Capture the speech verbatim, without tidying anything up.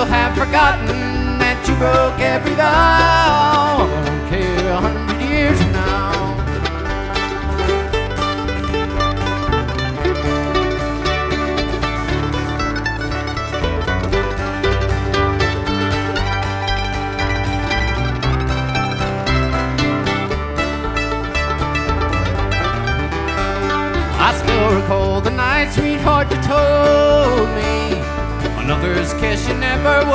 will have forgotten that you broke every vow. I don't care a hundred years from now. I still recall the night, sweetheart, you told me another's kiss you never would.